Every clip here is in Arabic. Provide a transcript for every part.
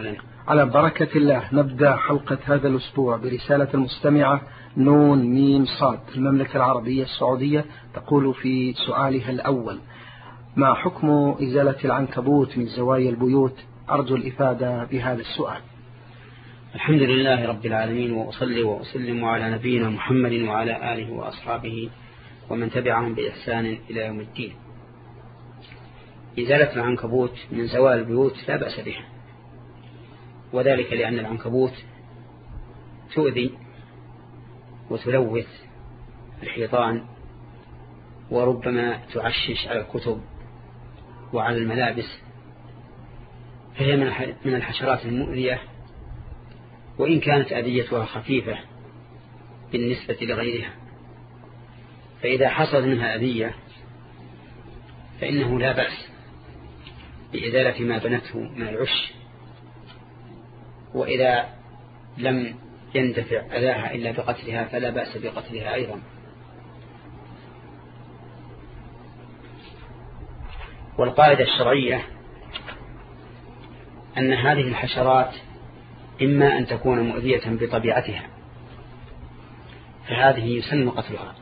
لنا. على بركة الله نبدأ حلقة هذا الأسبوع برسالة المستمعة نون ميم صاد المملكة العربية السعودية، تقول في سؤالها الأول: ما حكم إزالة العنكبوت من زوايا البيوت؟ أرجو الإفادة بهذا السؤال. الحمد لله رب العالمين، وأصلي وأسلم على نبينا محمد وعلى آله وأصحابه ومن تبعهم بإحسان إلى يوم الدين. إزالة العنكبوت من زوايا البيوت لا بأس بها، وذلك لأن العنكبوت تؤذي وتلوث الحيطان، وربما تعشش على الكتب وعلى الملابس، فهي من الحشرات المؤذية، وإن كانت أذيتها خفيفة بالنسبة لغيرها. فإذا حصل منها أذية فإنه لا بأس بإزالة ما بنته من العش، وإذا لم يندفع أذاها إلا بقتلها فلا بأس بقتلها أيضا. والقاعدة الشرعية أن هذه الحشرات إما أن تكون مؤذية بطبيعتها، فهذه يسن قتلها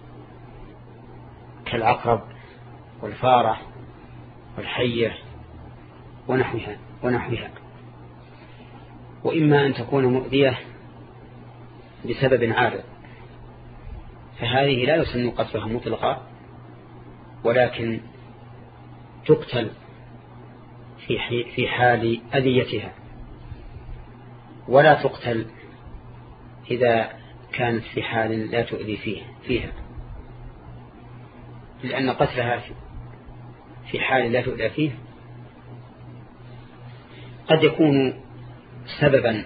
كالعقرب والفارة والحية ونحوها، وإما أن تكون مؤذية بسبب عارض، فهذه لا يسن قتلها مطلقا، ولكن تقتل في حال أذيتها، ولا تقتل إذا كانت في حال لا تؤذي فيها، لأن قتلها في حال لا تؤذي فيه قد يكون سببا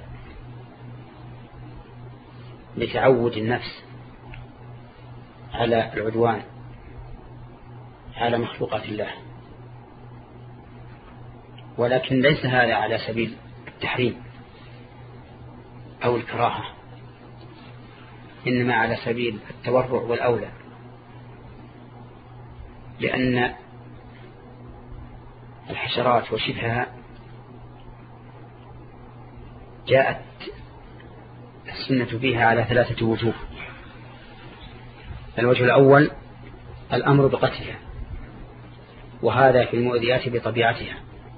لتعود النفس على العدوان على مخلوقات الله، ولكن ليس هذا على سبيل التحريم أو الكراهة، إنما على سبيل التورع والأولى، لأن الحشرات وشبهها جاءت السنة فيها على 3 وجوه. الوجه الأول الأمر بقتلها، وهذا في المؤذيات بطبيعتها،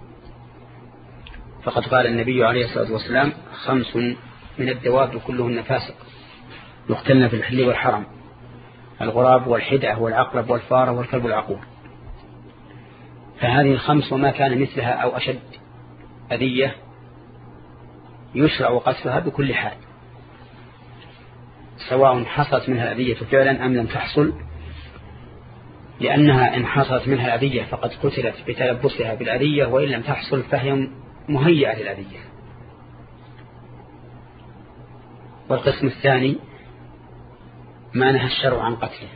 فقد قال النبي عليه الصلاة والسلام: 5 من الدواب كلهن فاسق يقتلن في الحل والحرم: الغراب والحدعة والعقرب والفارة والكلب العقور. فهذه 5 وما كان مثلها أو أشد أذية يشرع قتلها بكل حال، سواء حصلت منها الأذية فعلا أم لم تحصل، لأنها إن حصلت منها الأذية فقد قتلت بتلبسها بالأذية، وإن لم تحصل فهي مهيئة للأذية. والقسم الثاني ما نهى الشرع عن قتله،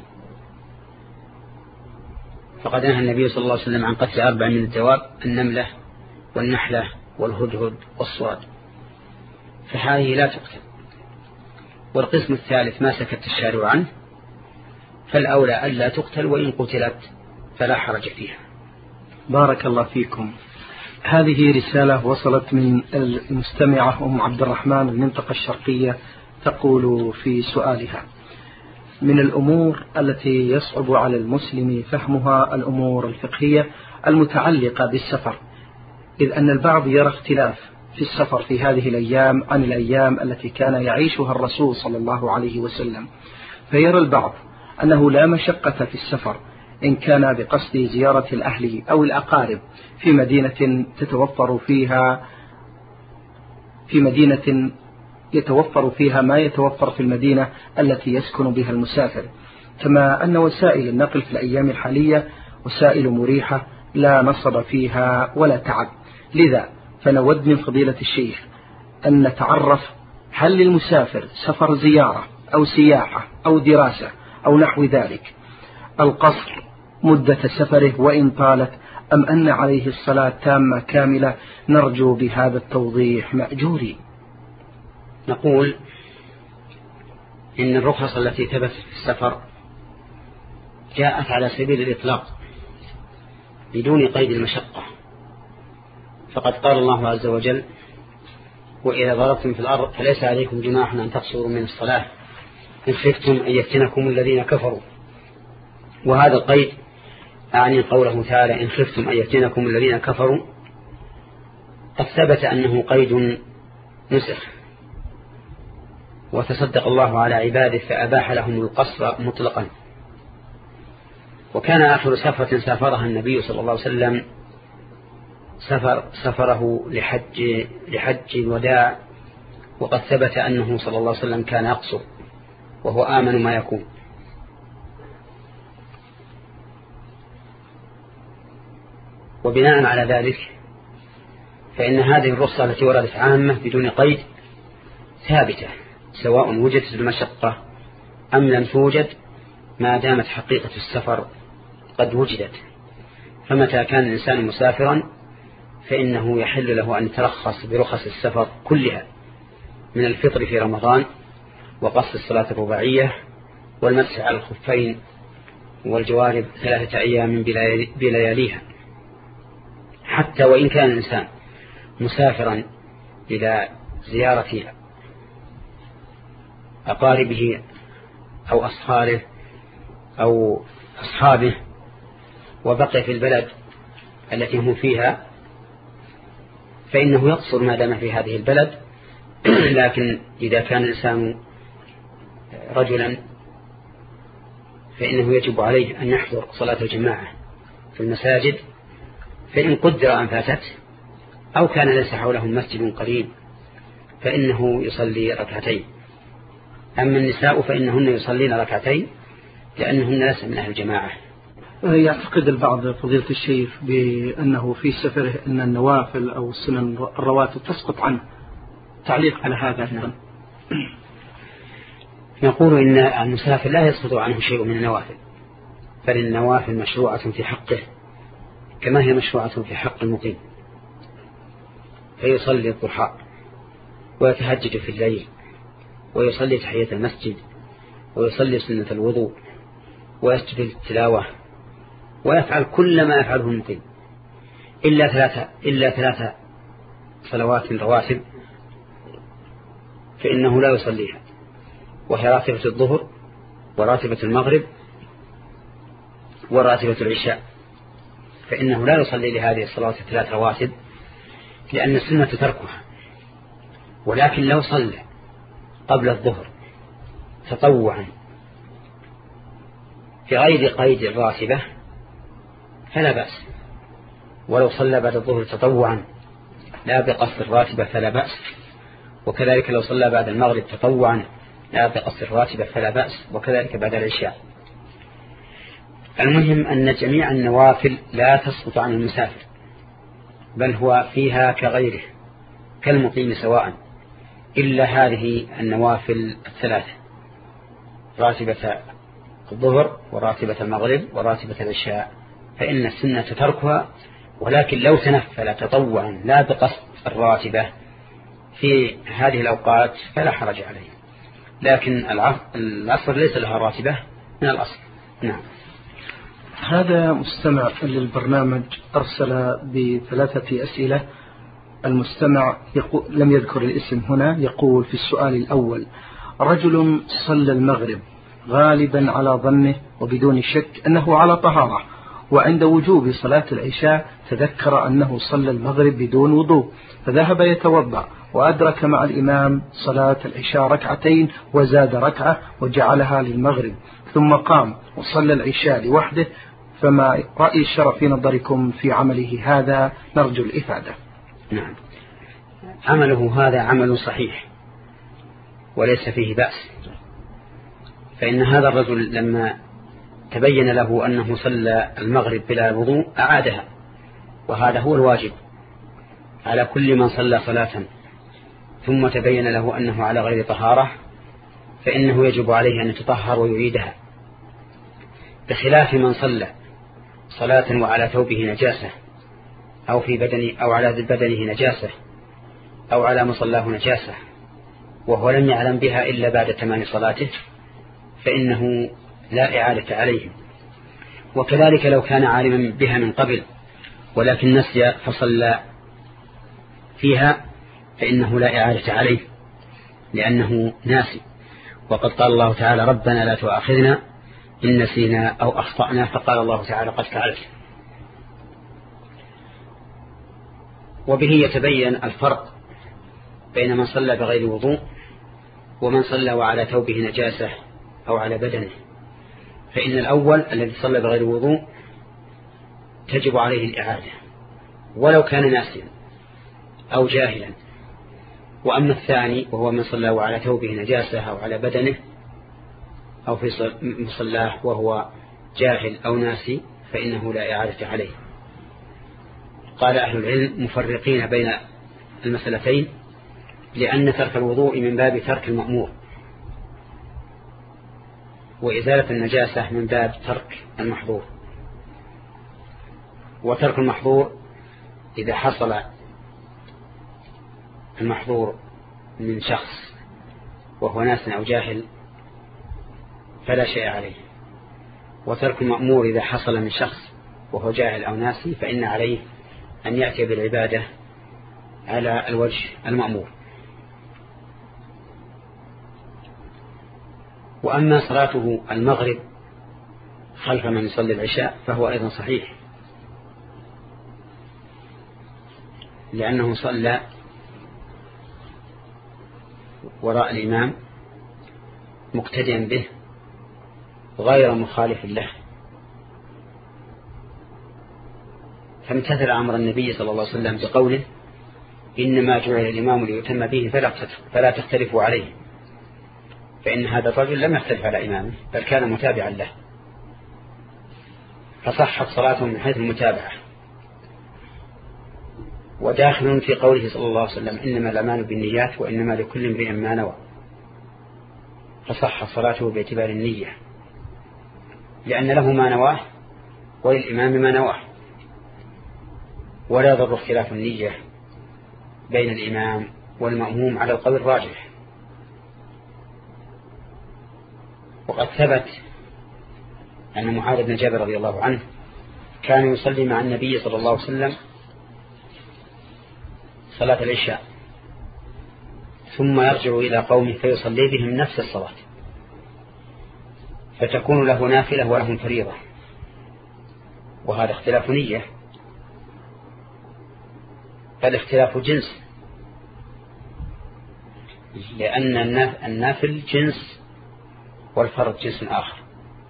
فقد نهى النبي صلى الله عليه وسلم عن قتل 4 من الدواب: النملة والنحلة والهدهد والصاد، فهذه لا تقتل. والقسم الثالث ما سكت الشارع عنه، فالأولى ألا تقتل، وإن قتلت فلا حرج فيها. بارك الله فيكم. هذه رسالة وصلت من المستمعة أم عبد الرحمن المنطقة الشرقية، تقول في سؤالها: من الأمور التي يصعب على المسلم فهمها الأمور الفقهية المتعلقة بالسفر، إذ أن البعض يرى اختلاف في السفر في هذه الأيام عن الأيام التي كان يعيشها الرسول صلى الله عليه وسلم، فيرى البعض أنه لا مشقة في السفر إن كان بقصد زيارة الأهل أو الأقارب في مدينة يتوفر فيها ما يتوفر في المدينة التي يسكن بها المسافر، كما أن وسائل النقل في الأيام الحالية وسائل مريحة لا نصب فيها ولا تعب. لذا فنود من فضيلة الشيخ أن نتعرف: هل للمسافر سفر زيارة أو سياحة أو دراسة أو نحو ذلك القصر مدة سفره وإن طالت، أم أن عليه الصلاة تامة كاملة؟ نرجو بهذا التوضيح مأجورين. نقول إن الرخص التي ثبتت في السفر جاءت على سبيل الإطلاق بدون قيد المشقة، فقد قال الله عز وجل: وإذا ضربتم في الأرض فليس عليكم جناح أن تقصروا من الصلاة إن خفتم أن يفتنكم الذين كفروا. وهذا القيد أعني قوله تعالى إن خفتم أن يفتنكم الذين كفروا قد ثبت أنه قيد نسخ، وتصدق الله على عباده فأباح لهم القصر مطلقا. وكان آخر سفرة سافرها النبي صلى الله عليه وسلم سفره لحج الوداع، وقد ثبت أنه صلى الله عليه وسلم كان يقصر وهو آمن ما يكون. وبناء على ذلك فإن هذه الرخصة التي وردت عامة بدون قيد ثابتة سواء وجدت المشقة أم لم توجد ما دامت حقيقة السفر قد وجدت. فمتى كان الإنسان مسافرا فإنه يحل له أن يترخص برخص السفر كلها من الفطر في رمضان وقصد الصلاة الرباعية والمسح على الخفين والجوارب 3 أيام بلياليها، حتى وإن كان الإنسان مسافرا إلى زيارة أقاربه أو أصهاره أو أصحابه وبقي في البلد التي هم فيها فإنه يقصر ما دام في هذه البلد. لكن إذا كان الإنسان رجلا فإنه يجب عليه أن يحضر صلاة الجماعة في المساجد، فإن قدر أن فاتت أو كان ليس حولهم مسجد قريب فإنه يصلي ركعتين. أما النساء فإنهن يصلين ركعتين لأنهن ليس من أهل الجماعة. يعتقد البعض فضيلة الشيخ بأنه في سفره أن النوافل أو السنن الرواتب تسقط عنه، تعليق على هذا؟ نقول إن المسافر لا يسقط عنه شيء من النوافل، بل النوافل مشروعة في حقه كما هي مشروعة في حق المقيم، فيصلي الضحى ويتهجد في الليل ويصلي تحية المسجد ويصلي سنة الوضوء ويسجد التلاوة ويفعل كل ما يفعله المقيم إلا ثلاثة صلوات رواتب فإنه لا يصليها، وهي راتبة الظهر وراتبة المغرب وراتبة العشاء، فإنه لا يصلي لهذه الصلوات 3 رواتب لأن السنة تركها. ولكن لو صلى قبل الظهر تطوعا في غير قيد الراتبة فلا بأس، ولو صلى بعد الظهر تطوعا لا بقصد الراتبة فلا بأس، وكذلك لو صلى بعد المغرب تطوعا لا بقصد الراتبة فلا بأس، وكذلك بعد العشاء. المهم أن جميع النوافل لا تسقط عن المسافر، بل هو فيها كغيره كالمقيم سواء، إلا هذه النوافل 3 راتبة الظهر وراتبة المغرب وراتبة العشاء فإن السنة تركها. ولكن لو تنفل تطوعا لا بقصد الراتبة في هذه الأوقات فلا حرج عليه، لكن العصر ليس لها راتبة من الأصل. نعم. هذا مستمع للبرنامج أرسل ب3 أسئلة. المستمع لم يذكر الاسم هنا، يقول في السؤال الأول: رجل صلى المغرب غالبا على ظنه وبدون شك أنه على طهارة، وعند وجوب صلاة العشاء تذكر أنه صلى المغرب بدون وضوء، فذهب يتوضأ وأدرك مع الإمام صلاة العشاء 2 ركعتين وزاد ركعة وجعلها للمغرب، ثم قام وصلى العشاء لوحده، فما رأي الشرع في نظركم في عمله هذا؟ نرجو الإفادة. نعم، عمله هذا عمل صحيح وليس فيه بأس، فإن هذا الرجل لما تبين له أنه صلى المغرب بلا وضوء أعادها، وهذا هو الواجب على كل من صلى صلاة ثم تبين له أنه على غير طهارة، فإنه يجب عليه أن يتطهر ويعيدها، بخلاف من صلى صلاة وعلى ثوبه نجاسة أو أو على بدنه نجاسة أو على مصلاه نجاسة وهو لم يعلم بها إلا بعد تمام صلاته، فإنه لا إعادة عليه. وكذلك لو كان عالما بها من قبل ولكن نسي فصلى فيها فإنه لا إعادة عليه لأنه ناسي. وقد قال الله تعالى ربنا لا تؤاخذنا إن نسينا أو أخطأنا، فقال الله تعالى قد فعلت. وبه يتبين الفرق بين من صلى بغير وضوء ومن صلى وعلى ثوبه نجاسة أو على بدنه. فإن الأول الذي صلى بغير وضوء تجب عليه الإعادة ولو كان ناسيا أو جاهلا. وأما الثاني وهو من صلى وعلى ثوبه نجاسة أو على بدنه أو في مصلاه وهو جاهل أو ناسي فإنه لا إعادة عليه. قال أهل العلم مفرقين بين المسألتين، لأن ترك الوضوء من باب ترك المأمور، وإزالة النجاسة من باب ترك المحظور. وترك المحظور إذا حصل المحظور من شخص وهو ناس أو جاهل فلا شيء عليه، وترك المأمور إذا حصل من شخص وهو جاهل أو ناسي فإن عليه أن يأتي بالعبادة على الوجه المأمور. وأما صلاته المغرب خلف من يصلي العشاء فهو أيضا صحيح، لأنه صلى وراء الإمام مقتديا به غير مخالف له، فامتثل أمر النبي صلى الله عليه وسلم بقوله إنما جعل الإمام ليتم به فلا تختلفوا عليه، فإن هذا الرجل لم يختلف على إمامه بل كان متابعا له، فصحت صلاته من حيث المتابعة. وداخل في قوله صلى الله عليه وسلم إنما الأعمال بالنيات وإنما لكل امرئ ما نوى، فصح صلاته باعتبار النية، لأن له ما نواه وللإمام ما نواه، ولا يضر اختلاف النية بين الإمام والمأموم على القول الراجح. وقد ثبت أن معاذ بن جبل رضي الله عنه كان يصلي مع النبي صلى الله عليه وسلم صلاة العشاء ثم يرجع إلى قومه فيصلي بهم نفس الصلاة، فتكون له نافلة ولهم فريضة، وهذا اختلاف نية، فالاختلاف جنس، لأن النافل جنس والفرض جنس آخر.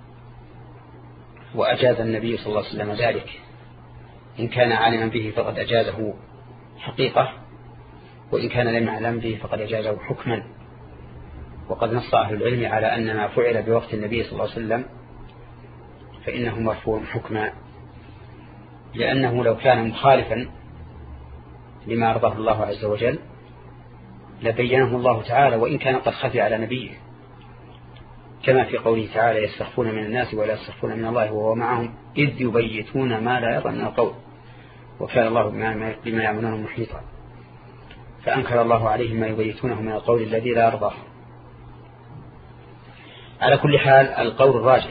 وأجاز النبي صلى الله عليه وسلم ذلك، إن كان عالما به فقد أجازه حقيقة، وإن كان لم يعلم به فقد أجازه حكما. وقد نص أهل العلم على أن ما فعل بوقت النبي صلى الله عليه وسلم فإنه مرفوع حكما، لأنه لو كان مخالفا لما أرضاه الله عز وجل لبينه الله تعالى، وإن كان قد خفي على نبيه، كما في قوله تعالى يستخفون من الناس ولا يستخفون من الله وهو معهم إذ يبيتون ما لا يرضى من القول وكان الله بما يعملون محيطا. فأنكر الله عليهم ما يبيتونه من القول الذي لا يرضاه. على كل حال القول الراجح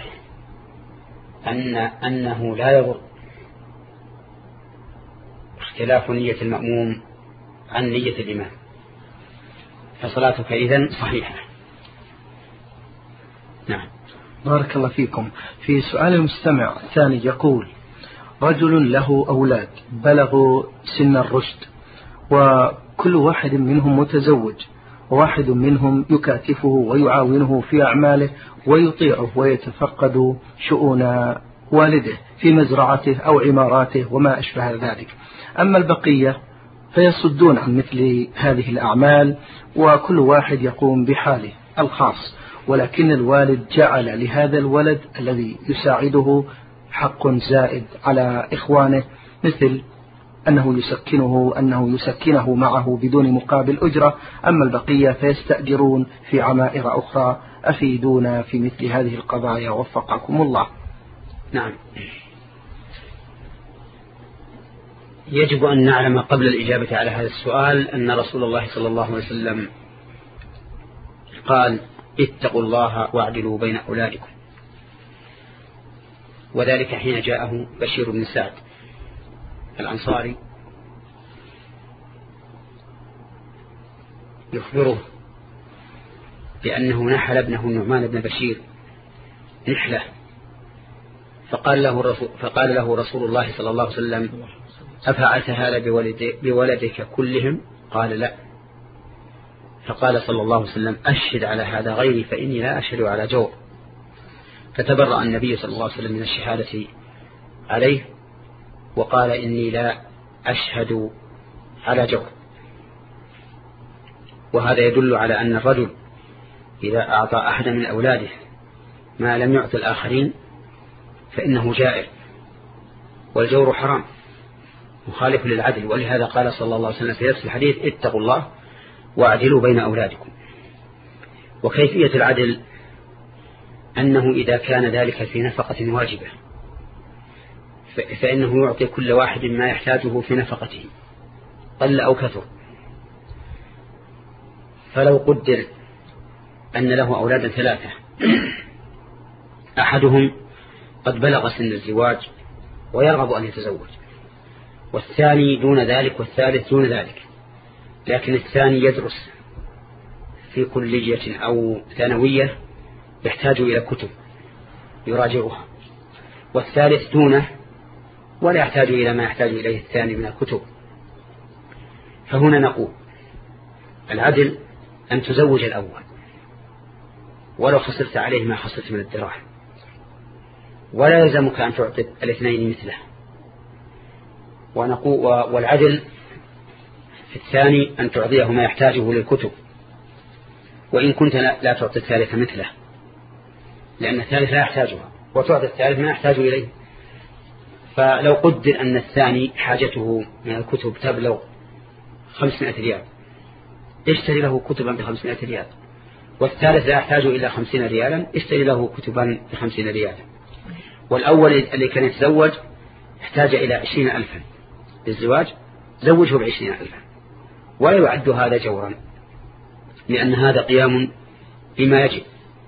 أنه لا يضر اختلاف نية المأموم عن نية الإمام، فصلاتك إذن صحيحة. نعم. بارك الله فيكم. في سؤال المستمع الثاني يقول رجل له أولاد بلغوا سن الرشد، وكل واحد منهم متزوج، وواحد منهم يكاتفه ويعاونه في أعماله ويطيعه ويتفقد شؤون والده في مزرعته أو عماراته وما أشبه ذلك. أما البقية فيصدون عن مثل هذه الأعمال، وكل واحد يقوم بحاله الخاص، ولكن الوالد جعل لهذا الولد الذي يساعده حق زائد على إخوانه، مثل أنه يسكنه معه بدون مقابل أجرة. أما البقية فيستأجرون في عمائر أخرى. أفيدونا في مثل هذه القضايا وفقكم الله. نعم. يجب أن نعلم قبل الإجابة على هذا السؤال أن رسول الله صلى الله عليه وسلم قال اتقوا الله واعدلوا بين أولادكم، وذلك حين جاءه بشير بن سعد الأنصاري يخبره بأنه نحل ابنه النعمان بن بشير نحلة، فقال له رسول الله صلى الله عليه وسلم: أفعلت هذا بولدك كلهم؟ قال: لا. فقال صلى الله عليه وسلم: أشهد على هذا غيري فإني لا أشهد على جور. فتبرأ النبي صلى الله عليه وسلم من الشهادة عليه وقال: إني لا أشهد على جور. وهذا يدل على أن الرجل إذا أعطى أحد من أولاده ما لم يعطي الآخرين فإنه جائر، والجور حرام مخالف للعدل. ولهذا قال صلى الله عليه وسلم في نفس الحديث: اتقوا الله واعدلوا بين أولادكم. وكيفية العدل أنه إذا كان ذلك في نفقة واجبة فإنه يعطي كل واحد ما يحتاجه في نفقته قل أو كثر. فلو قدر أن له أولادا 3، أحدهم قد بلغ سن الزواج ويرغب أن يتزوج، والثاني دون ذلك، والثالث دون ذلك، لكن الثاني يدرس في كلية أو ثانوية يحتاج إلى كتب يراجعها، والثالث دونه ولا يحتاج إلى ما يحتاج إليه الثاني من الكتب. فهنا نقول العدل أن تزوج الأول ولو خسرت عليه ما خسرت من الدراهم، ولا يلزمك أن تعطي الاثنين مثله. والعدل في الثاني أن تعطيه ما يحتاجه للكتب، وإن كنت لا تعطي الثالث مثله، لأن الثالث لا يحتاجها، وتعطي الثالث ما يحتاج إليه. فلو قدر أن الثاني حاجته من الكتب تبلغ 500 ريال، اشتري له كتبا ب500 ريال، والثالث لا يحتاج إلى 50 ريالا، اشتري له كتبا ب50 ريالا. والأول اللي كان يتزوج احتاج إلى 20,000 للزواج، زوجه ب20,000، ولا يعد هذا جورا، لأن هذا قيام بما يجب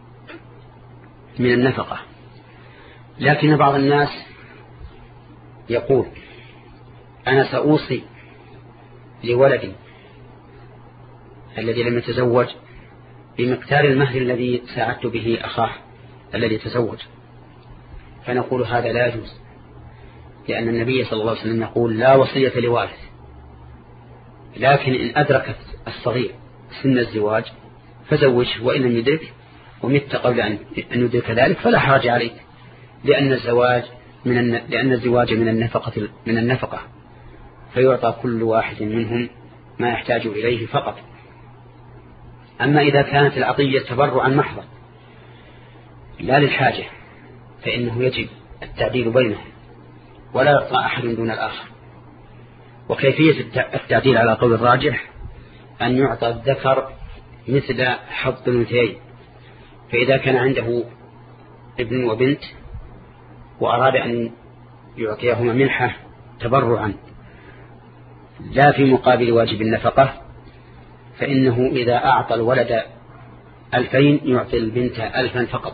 من النفقة. لكن بعض الناس يقول: أنا سأوصي لولدي الذي لم يتزوج بمقدار المهر الذي ساعدت به أخاه الذي تزوج. فنقول هذا لا يجوز، لأن النبي صلى الله عليه وسلم يقول: لا وصية لوارث. لكن إن أدركت الصغير سن الزواج فزوجه، وإن لم يدرك ومت قبل أن يدرك ذلك فلا حرج عليك، لأن الزواج من النفقة فيعطى كل واحد منهم ما يحتاج إليه فقط. أما إذا كانت العطية تبرعا محضا لا للحاجة فإنه يجب التعديل بينهم، ولا يعطى أحد دون الآخر. وكيفية التعديل على قول الراجح أن يعطى الذكر مثل حظ الأنثيين. فإذا كان عنده ابن وبنت وأراد أن يعطيهما منحة تبرعا لا في مقابل واجب النفقة، فإنه إذا أعطى الولد 2000 يعطي البنت 1000 فقط.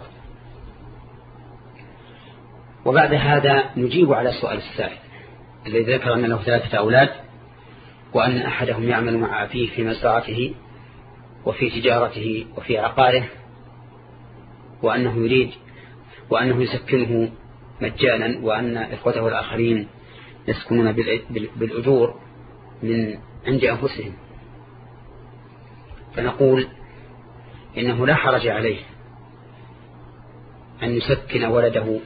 وبعد هذا نجيب على السؤال السائل الذي ذكر أن له 3 أولاد، وأن أحدهم يعمل مع أبيه في مزرعته وفي تجارته وفي عقاره، وأنه يريد وأنه يسكنه مجانا، وأن إخوته الآخرين يسكنون بالأجور من عند أنفسهم. فنقول إنه لا حرج عليه أن يسكن ولده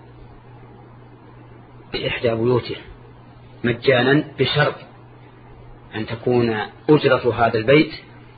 بإحدى بيوته مجانا، بشرط أن تكون أجرة هذا البيت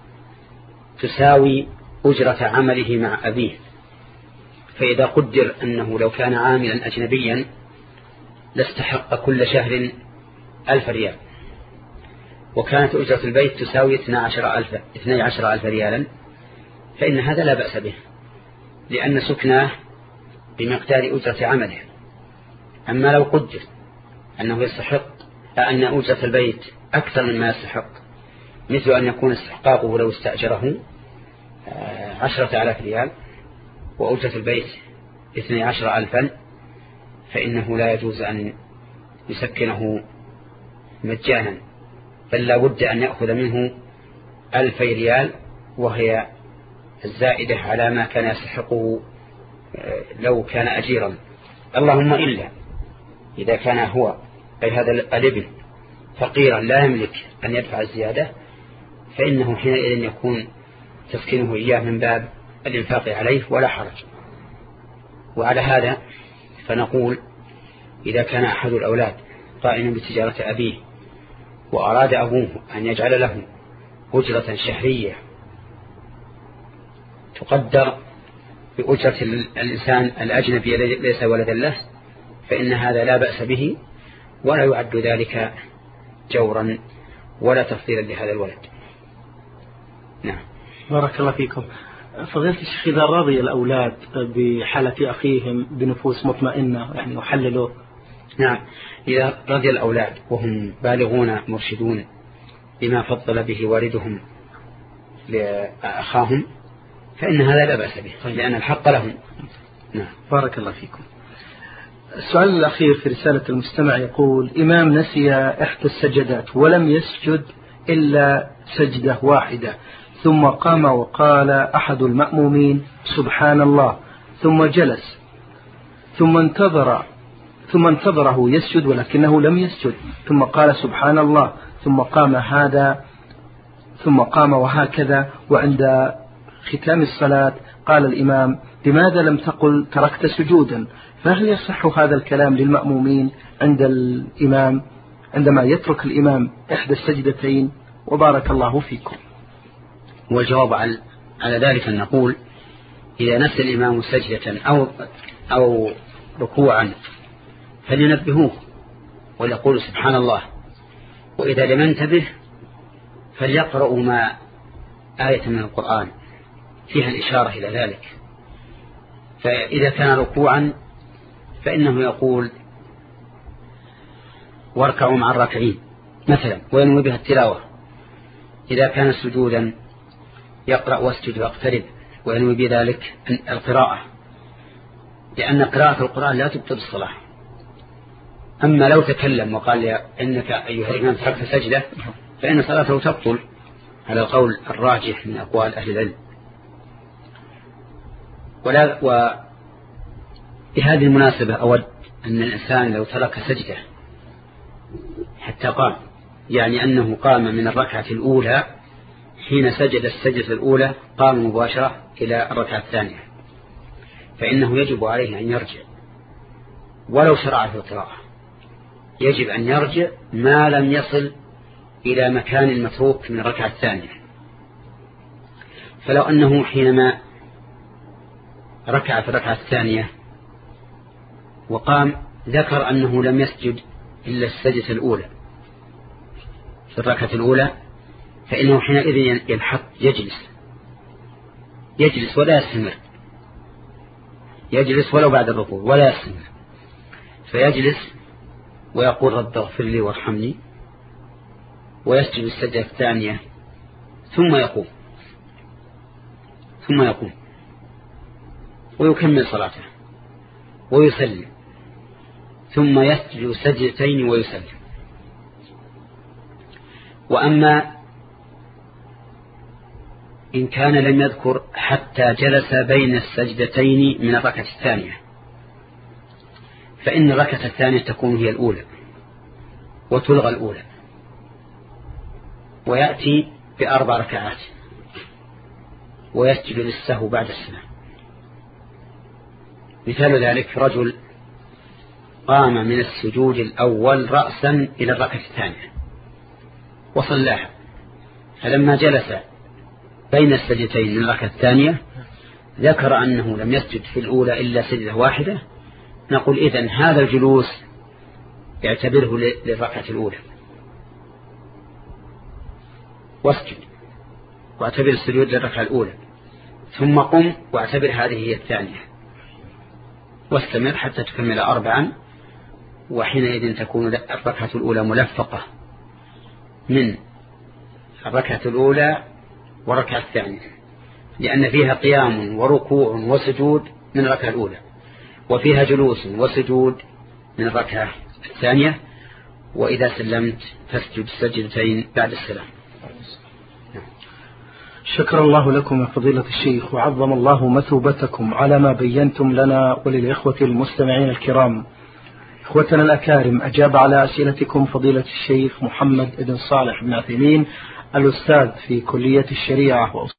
تساوي أجرة عمله مع أبيه. فإذا قدر أنه لو كان عاملا أجنبيا لاستحق كل شهر 1000 ريال، وكانت أجرة البيت تساوي 12,000 ريالا، فإن هذا لا بأس به، لأن سكناه بمقدار أجرة عمله. أما لو قدر أنه يستحق أن أجرة البيت أكثر مما يستحق، مثل أن يكون استحقاقه لو استأجره 10,000 ريال وأجرة البيت 12,000، فإنه لا يجوز أن يسكنه مجانا، بل لا بد أن يأخذ منه 2,000 ريال، وهي الزائدة على ما كان يستحقه لو كان أجيرا. اللهم إلا إذا كان هو أي هذا الابن فقيرا لا يملك أن يدفع الزيادة، فإنه حينئذ يكون تسكينه إياه من باب الإنفاق عليه ولا حرج. وعلى هذا فنقول إذا كان أحد الأولاد قائما بتجارة أبيه وأراد أبوه أن يجعل له أجرة شهرية تقدر بأجرة الإنسان الأجنبي الذي ليس ولدا له، فإن هذا لا بأس به، ولا يعد ذلك جورا ولا تفضيلا لهذا الولد. نعم. بارك الله فيكم. فضيلة الشيخ، إذا رضي الأولاد بحالة أخيهم بنفوس مطمئنة يعني يحللوا. نعم، إذا رضي الأولاد وهم بالغون مرشدون بما فضل به والدهم لأخاهم فإن هذا لا بأس به، لأن الحق لهم. نعم. بارك الله فيكم. السؤال الأخير في رسالة المستمع يقول: إمام نسي إحدى السجدات ولم يسجد إلا سجدة واحدة، ثم قام وقال أحد المأمومين سبحان الله، ثم جلس، ثم انتظره يسجد ولكنه لم يسجد، ثم قال سبحان الله، ثم قام وهكذا. وعند ختام الصلاة قال الإمام: لماذا لم تقل تركت سجودا؟ فهل يصح هذا الكلام للمأمومين عندما يترك الإمام إحدى السجدتين؟ وبارك الله فيكم. والجواب على ذلك أن نقول: إذا نسي الإمام سجدة أو ركوعا فلينبهوه وليقولوا سبحان الله، وإذا لم ينتبه فليقرأوا ما آية من القرآن فيها الإشارة إلى ذلك. فإذا كان ركوعا فإنه يقول واركعوا مع الراكعين مثلا وينوي بها التلاوة. إذا كان سجودا يقرأ واسجد واقترب وينوي بذلك القراءة، لأن قراءة القرآن لا تبطل الصلاة. أما لو تكلم وقال إنك أيها الإمام تركت سجدة فإن صلاته تبطل على القول الراجح من أقوال أهل العلم. وبهذه المناسبة أود أن الإنسان لو ترك سجدة حتى قام، يعني أنه قام من الركعة الأولى، حين سجد السجدة الأولى قام مباشرة إلى الركعة الثانية، فإنه يجب عليه أن يرجع ولو شرع في القراءة، يجب أن يرجع ما لم يصل إلى مكان المتروك من الركعة الثانية. فلو أنه حينما ركع في الركعة الثانية وقام ذكر أنه لم يسجد إلا السجدة الأولى في الركعة الأولى، فإنه حينئذ ينحط يجلس ولا يستمر، يجلس ولو بعد الركوع ولا يستمر، فيجلس ويقول رب اغفر لي وارحمني، ويسجد السجدة الثانية ثم يقوم ويكمل صلاته ويسلم، ثم يسجد سجدتين ويسلم. وأما إن كان لم يذكر حتى جلس بين السجدتين من الركعة الثانية، فإن الركعة الثانية تكون هي الأولى وتلغى الأولى، ويأتي ب4 ركعات ويسجد للسهو بعد السلام. مثال ذلك: رجل قام من السجود الأول رأسا إلى الركعة الثانية وصلاها، فلما جلس بين السجدتين من الركعة الثانية ذكر أنه لم يسجد في الأولى إلا سجدة واحدة، نقول إذن هذا الجلوس يعتبره للركعة الأولى واسجد واعتبر السجود للركعة الأولى، ثم قم واعتبر هذه هي الثانية، واستمر حتى تكمل 4، وحينئذ تكون الركعة الأولى ملفقة من الركعة الأولى والركعة الثانية، لأن فيها قيام وركوع وسجود من الركعة الأولى، وفيها جلوس وسجود من الركعة الثانية، وإذا سلمت تسجد السجدتين بعد السلام. شكر الله لكم يا فضيلة الشيخ، وعظم الله مثوبتكم على ما بينتم لنا وللإخوة المستمعين الكرام. إخوتنا الأكارم، أجاب على أسئلتكم فضيلة الشيخ محمد بن صالح بن عثيمين، الأستاذ في كلية الشريعة